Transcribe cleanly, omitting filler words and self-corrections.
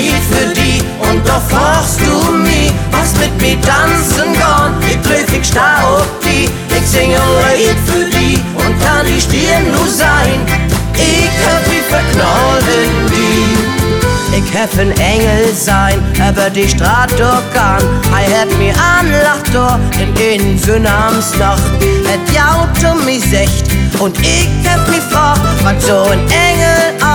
Lied für die und da fragst du mich, was mit mir tanzen kann. Ich trüff, ich steh auf die, ich sing ein Lied für die und kann ich dir nur sein. Ich hab mich verknallt in die. Ich hab ein Engel sein, über die Straße durchgehen. Er hat mir anlacht da in den Sonnabensnacht. Et jaut mich secht und ich hab mich gefragt, was so ein Engel